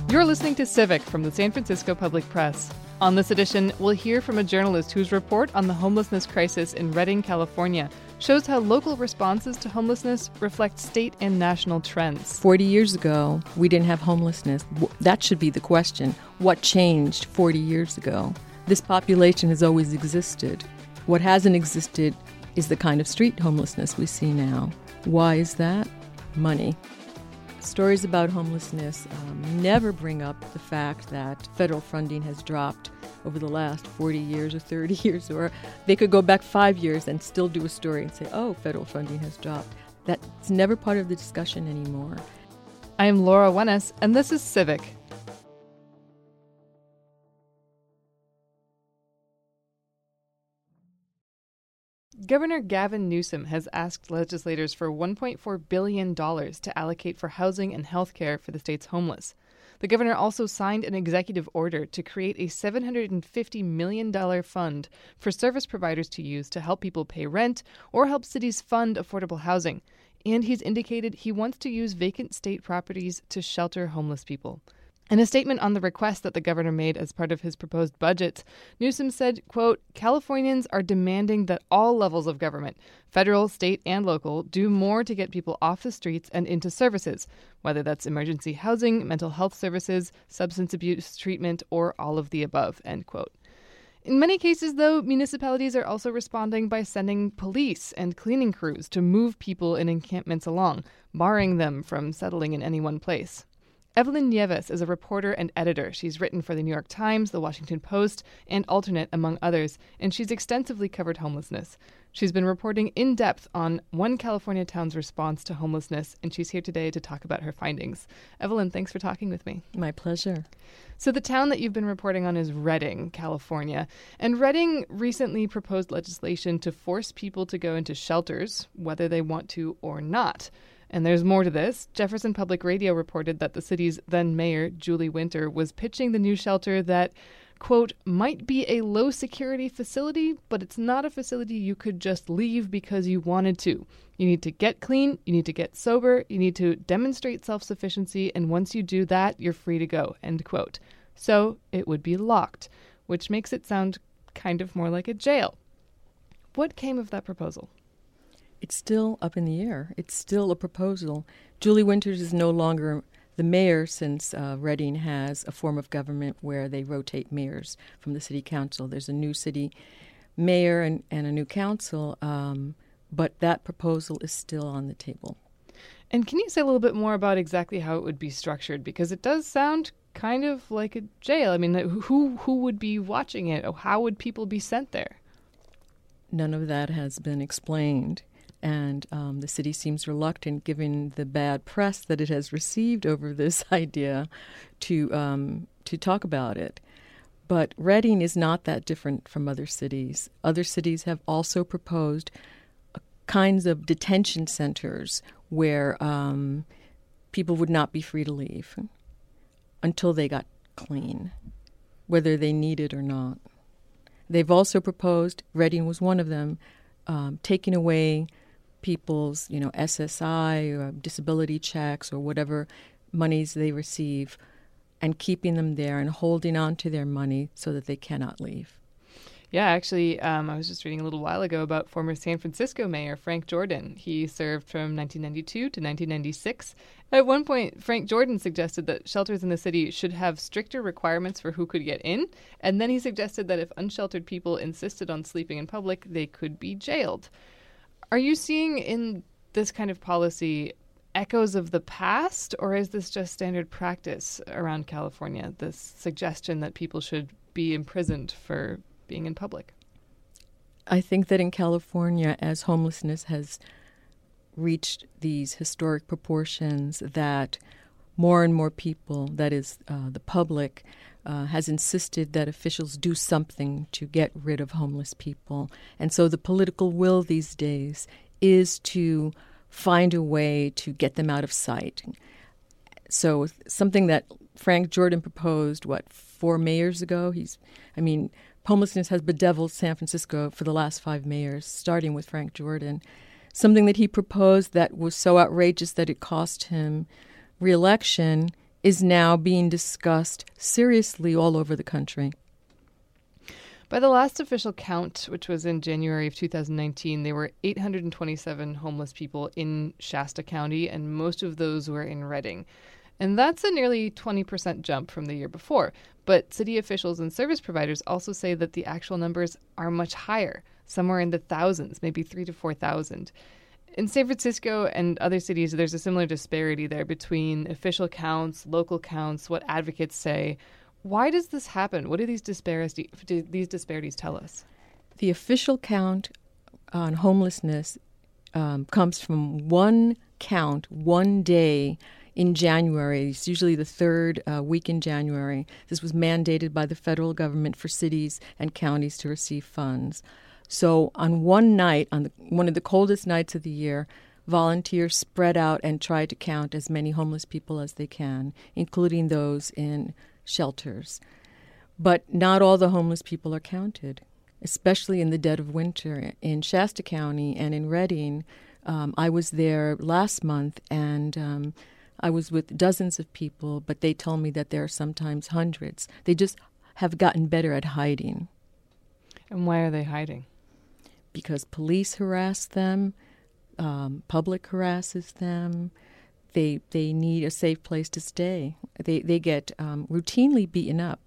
You're listening to Civic from the San Francisco Public Press. On this edition, we'll hear from a journalist whose report on the homelessness crisis in Redding, California, shows how local responses to homelessness reflect state and national trends. 40 years ago, we didn't have homelessness. That should be the question. What changed 40 years ago? This population has always existed. What hasn't existed is the kind of street homelessness we see now. Why is that? Money. Stories about homelessness never bring up the fact that federal funding has dropped over the last 40 years or 30 years, or they could go back 5 years and still do a story and say, oh, federal funding has dropped. That's never part of the discussion anymore. I am Laura Wennes, and this is Civic. Governor Gavin Newsom has asked legislators for $1.4 billion to allocate for housing and health care for the state's homeless. The governor also signed an executive order to create a $750 million fund for service providers to use to help people pay rent or help cities fund affordable housing. And he's indicated he wants to use vacant state properties to shelter homeless people. In a statement on the request that the governor made as part of his proposed budget, Newsom said, quote, Californians are demanding that all levels of government, federal, state, and local, do more to get people off the streets and into services, whether that's emergency housing, mental health services, substance abuse treatment, or all of the above, end quote. In many cases, though, municipalities are also responding by sending police and cleaning crews to move people in encampments along, barring them from settling in any one place. Evelyn Nieves is a reporter and editor. She's written for The New York Times, The Washington Post, and Alternate, among others, and she's extensively covered homelessness. She's been reporting in depth on one California town's response to homelessness, and she's here today to talk about her findings. Evelyn, thanks for talking with me. My pleasure. So the town that you've been reporting on is Redding, California. And Redding recently proposed legislation to force people to go into shelters, whether they want to or not. And there's more to this. Jefferson Public Radio reported that the city's then mayor, Julie Winter, was pitching the new shelter that, quote, might be a low-security facility, but it's not a facility you could just leave because you wanted to. You need to get clean, you need to get sober, you need to demonstrate self-sufficiency, and once you do that, you're free to go, end quote. So it would be locked, which makes it sound kind of more like a jail. What came of that proposal? It's still up in the air. It's still a proposal. Julie Winters is no longer the mayor since Redding has a form of government where they rotate mayors from the city council. There's a new city mayor and a new council, but that proposal is still on the table. And can you say a little bit more about exactly how it would be structured? Because it does sound kind of like a jail. I mean, who would be watching it? Or how would people be sent there? None of that has been explained. And the city seems reluctant, given the bad press that it has received over this idea, to talk about it. But Redding is not that different from other cities. Other cities have also proposed kinds of detention centers where people would not be free to leave until they got clean, whether they need it or not. They've also proposed, Redding was one of them, taking away people's, SSI or disability checks or whatever monies they receive and keeping them there and holding on to their money so that they cannot leave. Yeah, actually, I was just reading a little while ago about former San Francisco Mayor Frank Jordan. He served from 1992 to 1996. At one point, Frank Jordan suggested that shelters in the city should have stricter requirements for who could get in, and then he suggested that if unsheltered people insisted on sleeping in public, they could be jailed. Are you seeing in this kind of policy echoes of the past, or is this just standard practice around California, this suggestion that people should be imprisoned for being in public? I think that in California, as homelessness has reached these historic proportions, that more and more people, that is the public, has insisted that officials do something to get rid of homeless people. And so the political will these days is to find a way to get them out of sight. So something that Frank Jordan proposed, 4 mayors ago? Homelessness has bedeviled San Francisco for the last 5 mayors, starting with Frank Jordan. Something that he proposed that was so outrageous that it cost him re-election is now being discussed seriously all over the country. By the last official count, which was in January of 2019, there were 827 homeless people in Shasta County, and most of those were in Redding. And that's a nearly 20% jump from the year before. But city officials and service providers also say that the actual numbers are much higher, somewhere in the thousands, maybe 3,000 to 4,000. In San Francisco and other cities, there's a similar disparity there between official counts, local counts, what advocates say. Why does this happen? What do these disparities tell us? The official count on homelessness comes from one count, one day in January. It's usually the third week in January. This was mandated by the federal government for cities and counties to receive funds. So on one night, one of the coldest nights of the year, volunteers spread out and try to count as many homeless people as they can, including those in shelters. But not all the homeless people are counted, especially in the dead of winter. In Shasta County and in Redding, I was there last month, and I was with dozens of people, but they told me that there are sometimes hundreds. They just have gotten better at hiding. And why are they hiding? Because police harass them, public harasses them. They need a safe place to stay. They get routinely beaten up.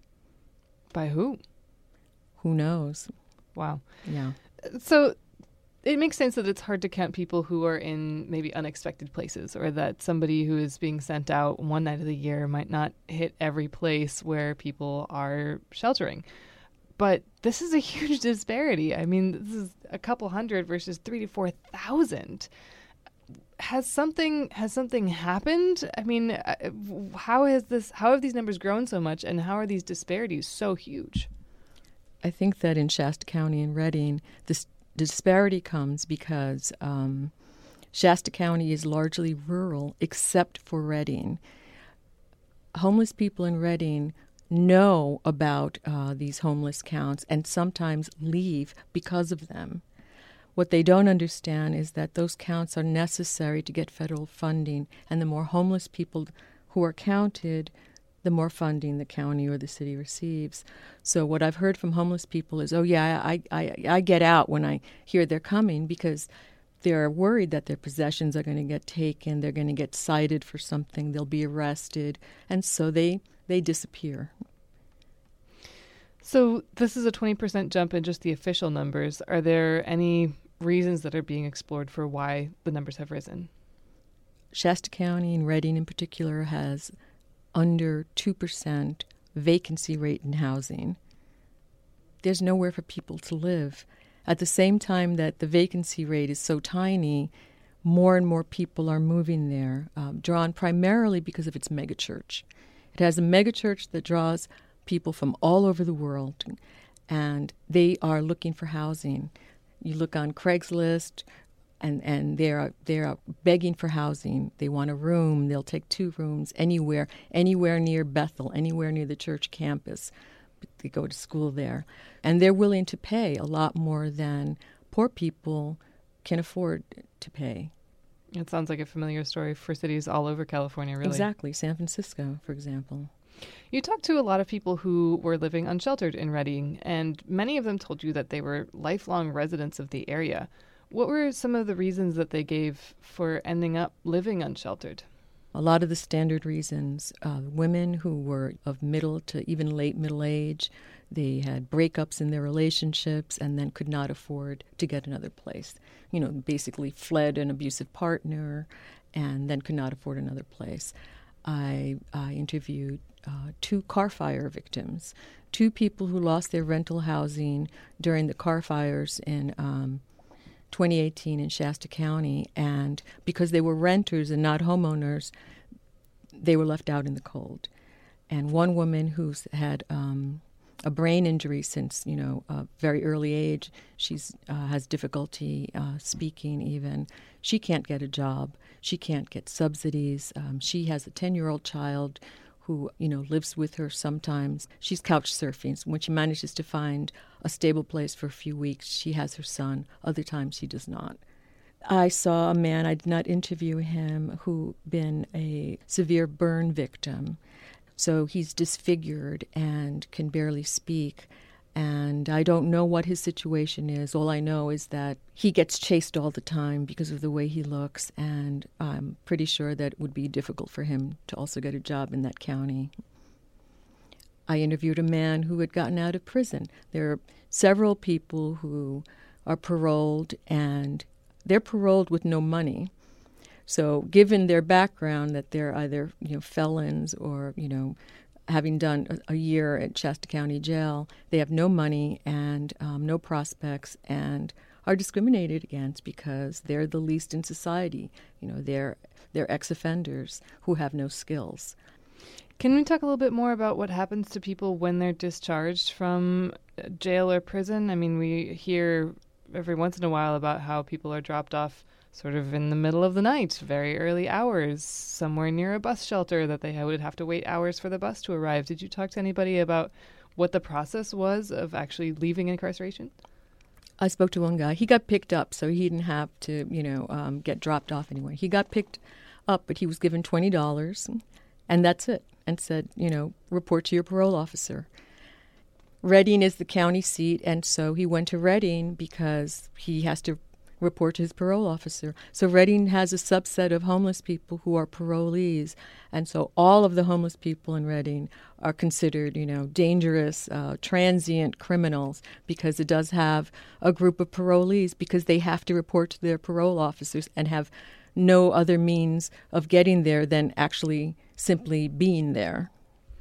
By who? Who knows? Wow. Yeah. So it makes sense that it's hard to count people who are in maybe unexpected places, or that somebody who is being sent out one night of the year might not hit every place where people are sheltering. But this is a huge disparity. I mean, this is a couple hundred versus 3,000 to 4,000. Has something happened? I mean, how have these numbers grown so much, and how are these disparities so huge? I think that in Shasta County and Redding, this disparity comes because Shasta County is largely rural, except for Redding. Homeless people in Redding know about these homeless counts and sometimes leave because of them. What they don't understand is that those counts are necessary to get federal funding, and the more homeless people who are counted, the more funding the county or the city receives. So what I've heard from homeless people is, oh yeah, I get out when I hear they're coming, because they're worried that their possessions are going to get taken, they're going to get cited for something, they'll be arrested, and so they disappear. So this is a 20% jump in just the official numbers. Are there any reasons that are being explored for why the numbers have risen? Shasta County, and Redding in particular, has under 2% vacancy rate in housing. There's nowhere for people to live. At the same time that the vacancy rate is so tiny, more and more people are moving there, drawn primarily because of its megachurch. It has a megachurch that draws people from all over the world, and they are looking for housing. You look on Craigslist, and they're begging for housing. They want a room. They'll take 2 rooms anywhere near Bethel, anywhere near the church campus. They go to school there. And they're willing to pay a lot more than poor people can afford to pay. It sounds like a familiar story for cities all over California, really. Exactly. San Francisco, for example. You talked to a lot of people who were living unsheltered in Redding, and many of them told you that they were lifelong residents of the area. What were some of the reasons that they gave for ending up living unsheltered? A lot of the standard reasons. Women who were of middle to even late middle age, they had breakups in their relationships and then could not afford to get another place. You know, basically fled an abusive partner and then could not afford another place. I interviewed 2 car fire victims, 2 people who lost their rental housing during the car fires in 2018 in Shasta County, and because they were renters and not homeowners, they were left out in the cold. And one woman who's had a brain injury since, a very early age, she's has difficulty speaking even. She can't get a job. She can't get subsidies. She has a 10-year-old child who, lives with her sometimes. She's couch surfing. So when she manages to find a stable place for a few weeks, she has her son. Other times she does not. I saw a man, I did not interview him, who been a severe burn victim. So he's disfigured and can barely speak. And I don't know what his situation is. All I know is that he gets chased all the time because of the way he looks. And I'm pretty sure that it would be difficult for him to also get a job in that county. I interviewed a man who had gotten out of prison. There are several people who are paroled, and they're paroled with no money. So given their background, that they're either felons or having done a year at Shasta County Jail, they have no money and no prospects, and are discriminated against because they're the least in society. They're ex-offenders who have no skills. Can we talk a little bit more about what happens to people when they're discharged from jail or prison? I mean, we hear every once in a while about how people are dropped off sort of in the middle of the night, very early hours, somewhere near a bus shelter that they would have to wait hours for the bus to arrive. Did you talk to anybody about what the process was of actually leaving incarceration? I spoke to one guy. He got picked up, so he didn't have to, get dropped off anywhere. He got picked up, but he was given $20, and that's it, and said, report to your parole officer. Redding is the county seat, and so he went to Redding because he has to report to his parole officer. So Redding has a subset of homeless people who are parolees, and so all of the homeless people in Redding are considered, dangerous, transient criminals, because it does have a group of parolees because they have to report to their parole officers and have no other means of getting there than actually simply being there.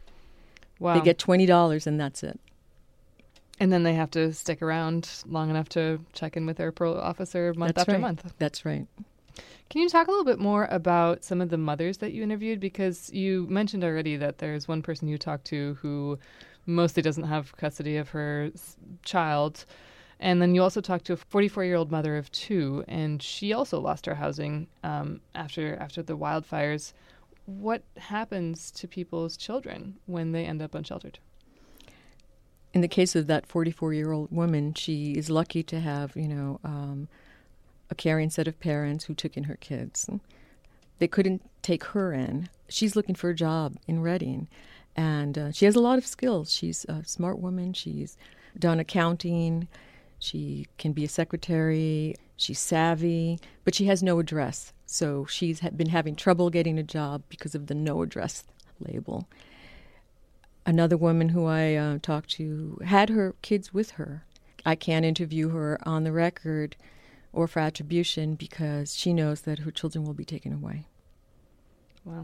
Wow. They get $20 and that's it. And then they have to stick around long enough to check in with their parole officer month after month. That's right. Can you talk a little bit more about some of the mothers that you interviewed? Because you mentioned already that there's one person you talked to who mostly doesn't have custody of her child. And then you also talked to a 44-year-old mother of two, and she also lost her housing after the wildfires. What happens to people's children when they end up unsheltered? In the case of that 44-year-old woman, she is lucky to have, a caring set of parents who took in her kids. They couldn't take her in. She's looking for a job in Redding, and she has a lot of skills. She's a smart woman. She's done accounting. She can be a secretary. She's savvy, but she has no address. So she's been having trouble getting a job because of the no address label. Another woman who I talked to had her kids with her. I can't interview her on the record or for attribution because she knows that her children will be taken away. Wow.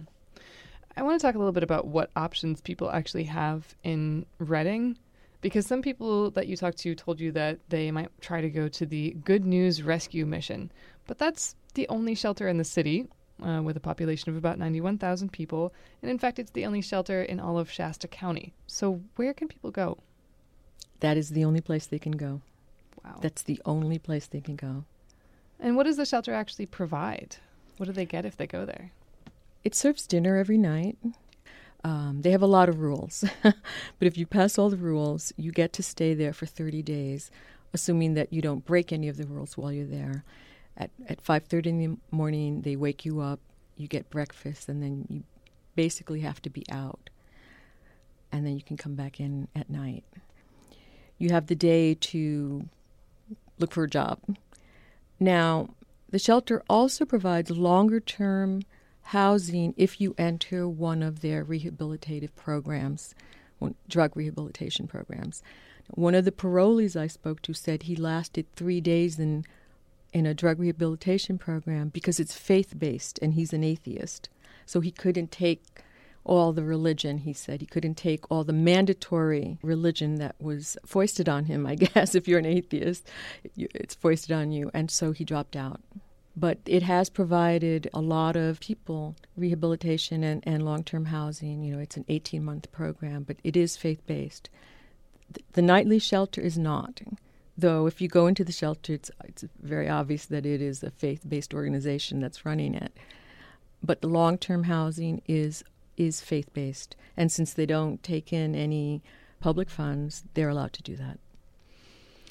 I want to talk a little bit about what options people actually have in Redding, because some people that you talked to told you that they might try to go to the Good News Rescue Mission, but that's the only shelter in the city, with a population of about 91,000 people. And in fact, it's the only shelter in all of Shasta County. So where can people go? That is the only place they can go. Wow. That's the only place they can go. And what does the shelter actually provide? What do they get if they go there? It serves dinner every night. They have a lot of rules. But if you pass all the rules, you get to stay there for 30 days, assuming that you don't break any of the rules while you're there. At 5:30 in the morning, they wake you up, you get breakfast, and then you basically have to be out. And then you can come back in at night. You have the day to look for a job. Now, the shelter also provides longer-term housing if you enter one of their rehabilitative programs, drug rehabilitation programs. One of the parolees I spoke to said he lasted 3 days in a drug rehabilitation program because it's faith-based and he's an atheist. So he couldn't take all the religion, he said. He couldn't take all the mandatory religion that was foisted on him, I guess. If you're an atheist, it's foisted on you. And so he dropped out. But it has provided a lot of people rehabilitation and long-term housing. It's an 18-month program, but it is faith-based. The nightly shelter is not. Though if you go into the shelter, it's very obvious that it is a faith-based organization that's running it. But the long-term housing is faith-based. And since they don't take in any public funds, they're allowed to do that.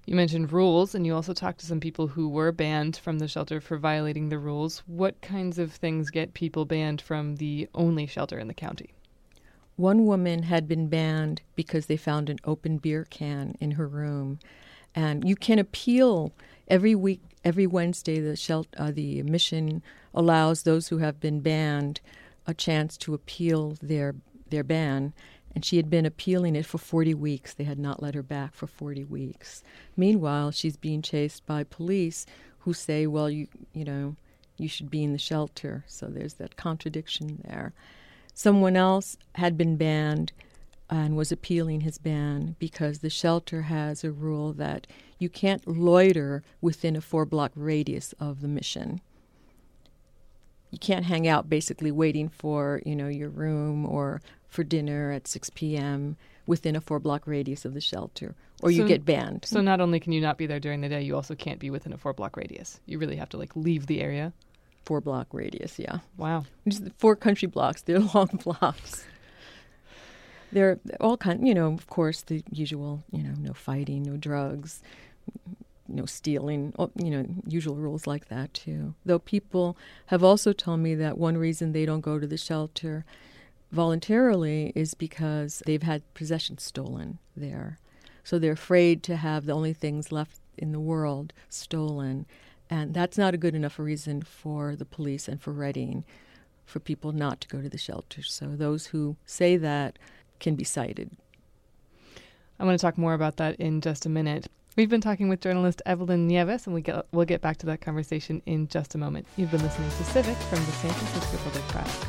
You mentioned rules, and you also talked to some people who were banned from the shelter for violating the rules. What kinds of things get people banned from the only shelter in the county? One woman had been banned because they found an open beer can in her room. And you can appeal every week, every Wednesday. The mission allows those who have been banned a chance to appeal their ban. And she had been appealing it for 40 weeks. They had not let her back for 40 weeks. Meanwhile, she's being chased by police who say, well, you should be in the shelter. So there's that contradiction there. Someone else had been banned and was appealing his ban because the shelter has a rule that you can't loiter within a 4-block radius of the mission. You can't hang out basically waiting for, your room or for dinner at 6 p.m. within a 4-block radius of the shelter, or you get banned. So not only can you not be there during the day, you also can't be within a 4-block radius. You really have to leave the area. 4-block radius, yeah. Wow. Just 4 country blocks. They're long blocks. They're all of course, the usual, no fighting, no drugs, no stealing, usual rules like that too. Though people have also told me that one reason they don't go to the shelter voluntarily is because they've had possessions stolen there. So they're afraid to have the only things left in the world stolen. And that's not a good enough reason for the police and for Redding for people not to go to the shelter. So those who say that can be cited. I want to talk more about that in just a minute. We've been talking with journalist Evelyn Nieves, and we'll get back to that conversation in just a moment. You've been listening to Civic from the San Francisco Public Press.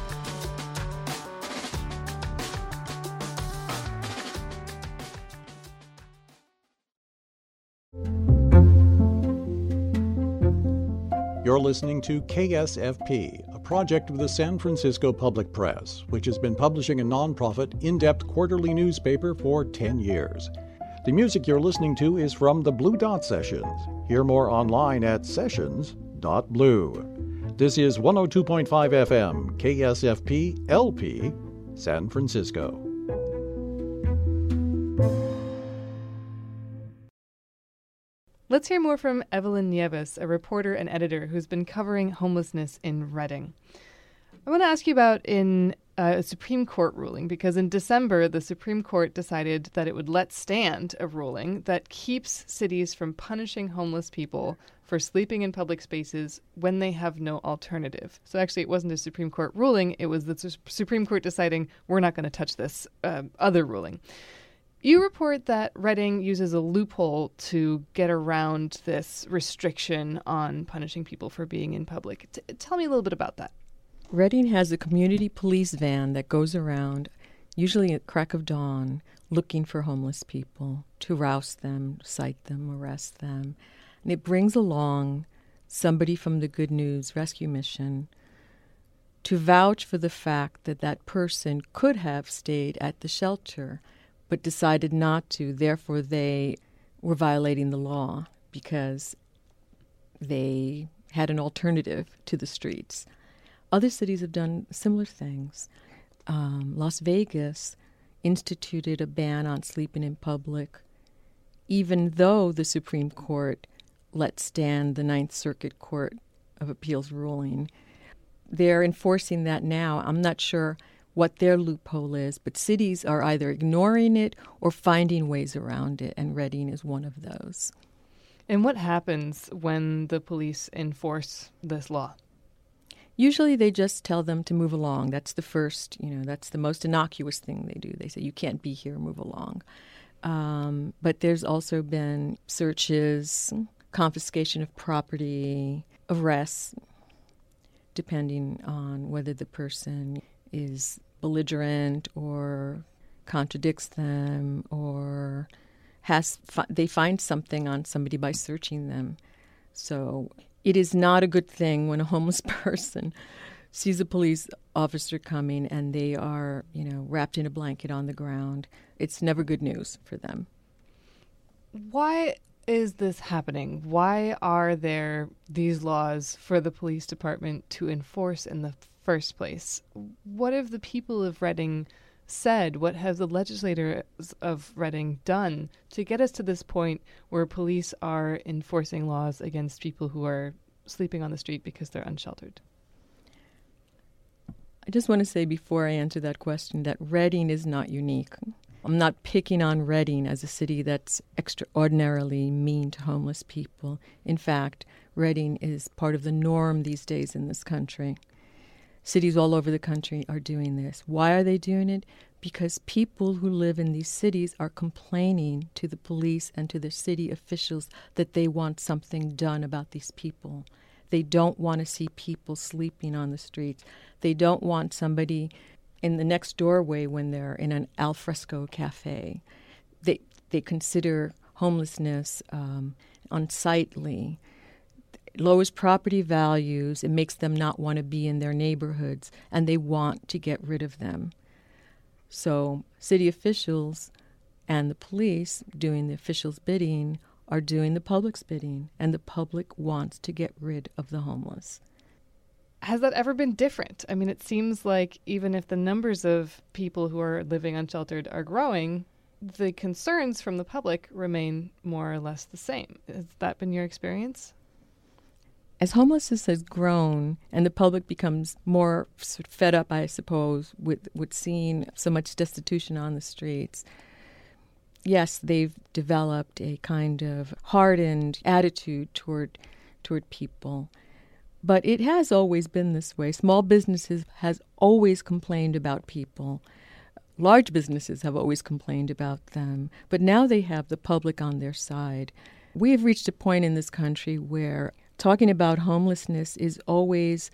You're listening to KSFP, a project of the San Francisco Public Press, which has been publishing a nonprofit, in-depth quarterly newspaper for 10 years. The music you're listening to is from the Blue Dot Sessions. Hear more online at sessions.blue. This is 102.5 FM, KSFP LP, San Francisco. Let's hear more from Evelyn Nieves, a reporter and editor who's been covering homelessness in Redding. I want to ask you about a Supreme Court ruling, because in December, the Supreme Court decided that it would let stand a ruling that keeps cities from punishing homeless people for sleeping in public spaces when they have no alternative. So actually, it wasn't a Supreme Court ruling. It was the Supreme Court deciding we're not going to touch this other ruling. You report that Redding uses a loophole to get around this restriction on punishing people for being in public. Tell me a little bit about that. Redding has a community police van that goes around, usually at crack of dawn, looking for homeless people, to rouse them, cite them, arrest them. And it brings along somebody from the Good News Rescue Mission to vouch for the fact that that person could have stayed at the shelter but decided not to. Therefore, they were violating the law because they had an alternative to the streets. Other cities have done similar things. Las Vegas instituted a ban on sleeping in public, even though the Supreme Court let stand the Ninth Circuit Court of Appeals ruling. They're enforcing that now. I'm not sure what their loophole is, but cities are either ignoring it or finding ways around it, and Redding is one of those. And what happens when the police enforce this law? Usually they just tell them to move along. That's the first, that's the most innocuous thing they do. They say, you can't be here, move along. But there's also been searches, confiscation of property, arrests, depending on whether the person is belligerent or contradicts them or they find something on somebody by searching them. So it is not a good thing when a homeless person sees a police officer coming and they are, wrapped in a blanket on the ground. It's never good news for them. Why is this happening? Why are there these laws for the police department to enforce in the first place? What have the people of Redding said? What have the legislators of Reading done to get us to this point where police are enforcing laws against people who are sleeping on the street because they're unsheltered? I just want to say before I answer that question that Reading is not unique. I'm not picking on Reading as a city that's extraordinarily mean to homeless people. In fact, Reading is part of the norm these days in this country. Cities all over the country are doing this. Why are they doing it? Because people who live in these cities are complaining to the police and to the city officials that they want something done about these people. They don't want to see people sleeping on the streets. They don't want somebody in the next doorway when they're in an alfresco cafe. They consider homelessness unsightly. It lowers property values. It makes them not want to be in their neighborhoods, and they want to get rid of them. So city officials and the police doing the officials' bidding are doing the public's bidding, and the public wants to get rid of the homeless. Has that ever been different? I mean, it seems like even if the numbers of people who are living unsheltered are growing, the concerns from the public remain more or less the same. Has that been your experience? As homelessness has grown and the public becomes more sort of fed up, I suppose, with seeing so much destitution on the streets, yes, they've developed a kind of hardened attitude toward people. But it has always been this way. Small businesses has always complained about people. Large businesses have always complained about them. But now they have the public on their side. We have reached a point in this country where talking about homelessness is always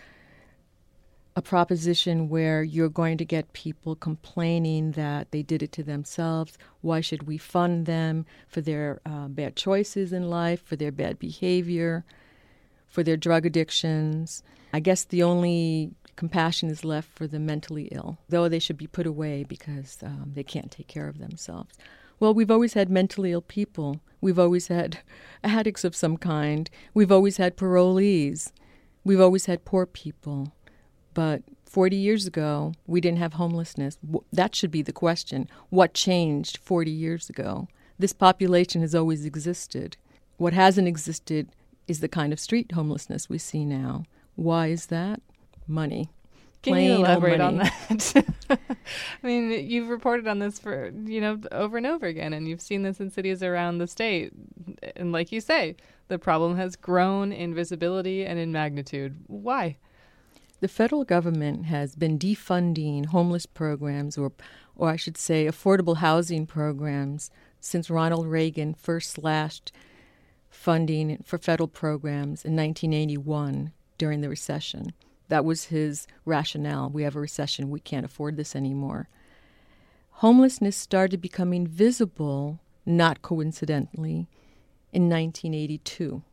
a proposition where you're going to get people complaining that they did it to themselves. Why should we fund them for their bad choices in life, for their bad behavior, for their drug addictions? I guess the only compassion is left for the mentally ill, though they should be put away because they can't take care of themselves. Well, we've always had mentally ill people. We've always had addicts of some kind. We've always had parolees. We've always had poor people. But 40 years ago, we didn't have homelessness. That should be the question. What changed 40 years ago? This population has always existed. What hasn't existed is the kind of street homelessness we see now. Why is that? Money. Can you elaborate on that? I mean, you've reported on this for, over and over again, and you've seen this in cities around the state. And like you say, the problem has grown in visibility and in magnitude. Why? The federal government has been defunding homeless programs, or I should say affordable housing programs, since Ronald Reagan first slashed funding for federal programs in 1981 during the recession. That was his rationale. We have a recession. We can't afford this anymore. Homelessness started becoming visible, not coincidentally, in 1982.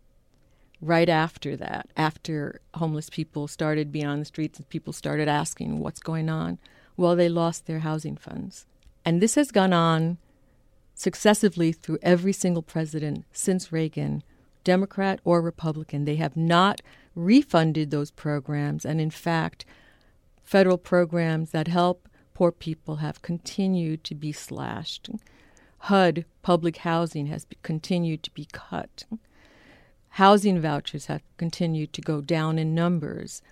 Right after that, after homeless people started being on the streets and people started asking what's going on, well, they lost their housing funds. And this has gone on successively through every single president since Reagan, Democrat or Republican. They have not refunded those programs, and in fact, federal programs that help poor people have continued to be slashed. HUD, public housing, has continued to be cut. Housing vouchers have continued to go down in numbers.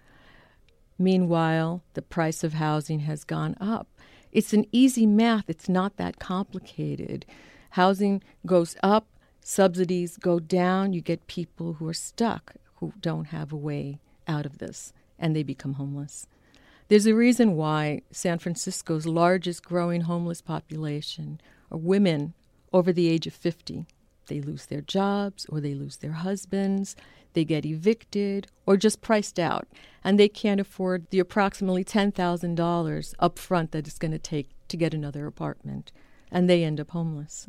Meanwhile, the price of housing has gone up. It's an easy math. It's not that complicated. Housing goes up, subsidies go down. You get people who are stuck, who don't have a way out of this, and they become homeless. There's a reason why San Francisco's largest growing homeless population are women over the age of 50. They lose their jobs, or they lose their husbands, they get evicted, or just priced out, and they can't afford the approximately $10,000 up front that it's going to take to get another apartment, and they end up homeless.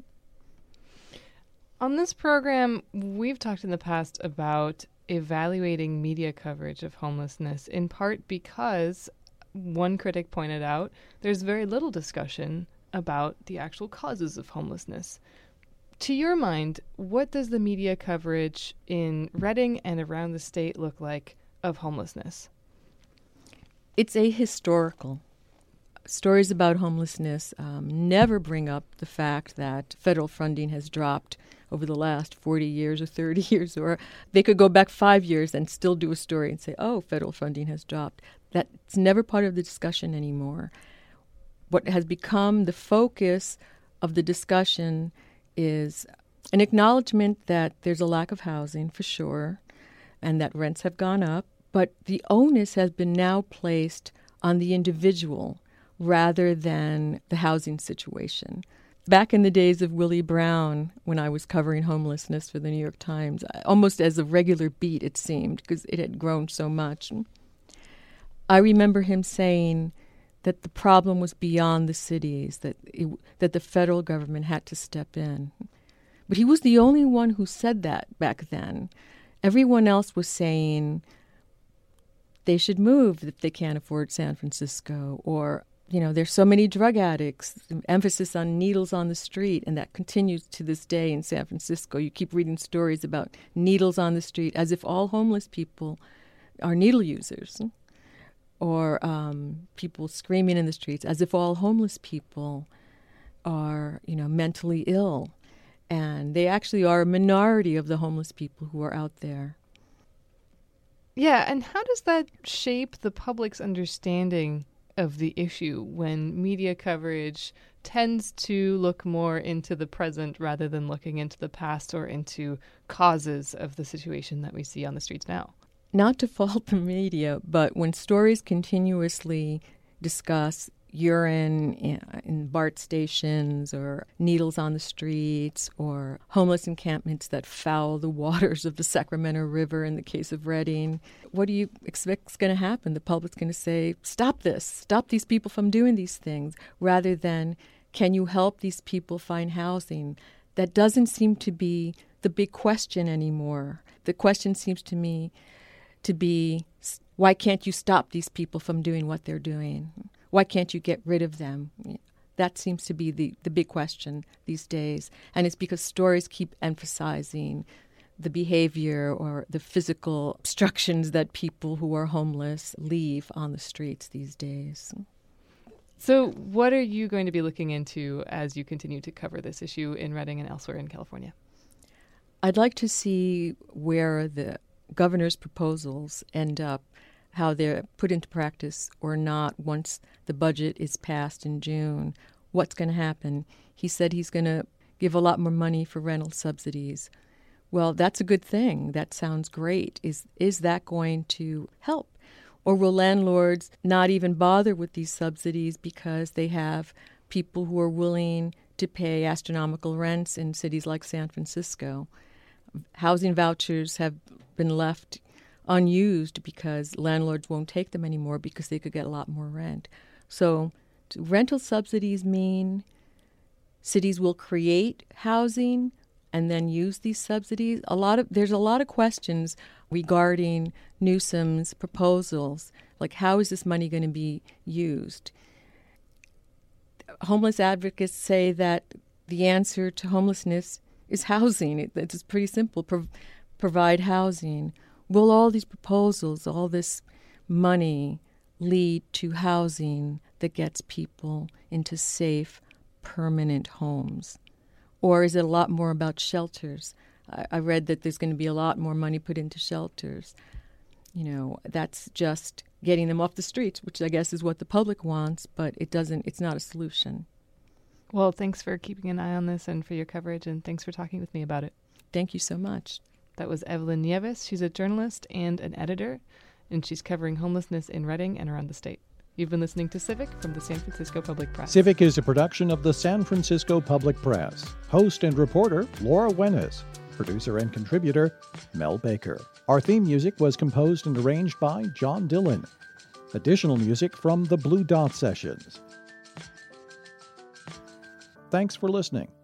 On this program, we've talked in the past about evaluating media coverage of homelessness, in part because, one critic pointed out, there's very little discussion about the actual causes of homelessness. To your mind, what does the media coverage in Reading and around the state look like of homelessness? It's ahistorical. stories about homelessness never bring up the fact that federal funding has dropped over the last 40 years or 30 years, or they could go back 5 years and still do a story and say, oh, federal funding has dropped. That's never part of the discussion anymore. What has become the focus of the discussion is an acknowledgement that there's a lack of housing, for sure, and that rents have gone up, but the onus has been now placed on the individual rather than the housing situation. Back in the days of Willie Brown, when I was covering homelessness for the New York Times, almost as a regular beat, it seemed, because it had grown so much, I remember him saying that the problem was beyond the cities, that the federal government had to step in. But he was the only one who said that back then. Everyone else was saying they should move if they can't afford San Francisco, or, there's so many drug addicts, emphasis on needles on the street, and that continues to this day in San Francisco. You keep reading stories about needles on the street as if all homeless people are needle users, or people screaming in the streets as if all homeless people are, mentally ill. And they actually are a minority of the homeless people who are out there. Yeah, and how does that shape the public's understanding of the issue when media coverage tends to look more into the present rather than looking into the past or into causes of the situation that we see on the streets now? Not to fault the media, but when stories continuously discuss urine in BART stations or needles on the streets or homeless encampments that foul the waters of the Sacramento River in the case of Redding, what do you expect is going to happen? The public's going to say, stop this, stop these people from doing these things, rather than, can you help these people find housing? That doesn't seem to be the big question anymore. The question seems to me to be, why can't you stop these people from doing what they're doing? Why can't you get rid of them? That seems to be the big question these days. And it's because stories keep emphasizing the behavior or the physical obstructions that people who are homeless leave on the streets these days. So what are you going to be looking into as you continue to cover this issue in Redding and elsewhere in California? I'd like to see where the governor's proposals end up, how they're put into practice or not once the budget is passed in June. What's going to happen? He said he's going to give a lot more money for rental subsidies. Well, that's a good thing. That sounds great. Is that going to help? Or will landlords not even bother with these subsidies because they have people who are willing to pay astronomical rents in cities like San Francisco? Housing vouchers have been left unused because landlords won't take them anymore because they could get a lot more rent. So do rental subsidies mean cities will create housing and then use these subsidies? There's a lot of questions regarding Newsom's proposals, like how is this money going to be used? Homeless advocates say that the answer to homelessness is housing. It's pretty simple. Provide housing. Will all these proposals, all this money, lead to housing that gets people into safe, permanent homes? Or is it a lot more about shelters? I read that there's going to be a lot more money put into shelters. That's just getting them off the streets, which I guess is what the public wants, but it's not a solution. Well, thanks for keeping an eye on this and for your coverage, and thanks for talking with me about it. Thank you so much. That was Evelyn Nieves. She's a journalist and an editor, and she's covering homelessness in Redding and around the state. You've been listening to Civic from the San Francisco Public Press. Civic is a production of the San Francisco Public Press. Host and reporter, Laura Wenis. Producer and contributor, Mel Baker. Our theme music was composed and arranged by John Dillon. Additional music from the Blue Dot Sessions. Thanks for listening.